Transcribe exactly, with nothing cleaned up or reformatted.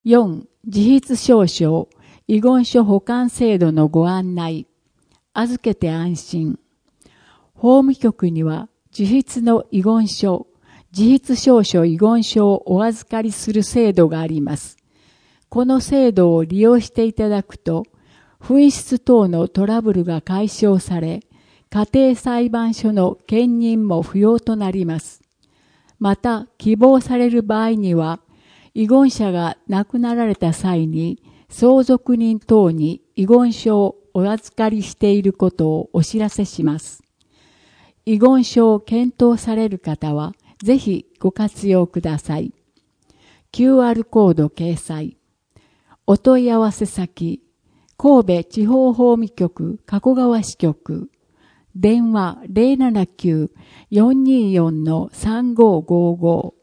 よん. 自筆証書、遺言書保管制度のご案内。預けて安心。法務局には自筆の遺言書、自筆証書遺言書をお預かりする制度があります。この制度を利用していただくと、紛失等のトラブルが解消され、家庭裁判所の兼任も不要となります。また、希望される場合には、遺言者が亡くなられた際に、相続人等に遺言書をお預かりしていることをお知らせします。遺言書を検討される方は、ぜひご活用ください。キューアール コード掲載。お問い合わせ先、神戸地方法務局加古川支局。電話 ゼロななきゅう よんにーよん さんごーごーごー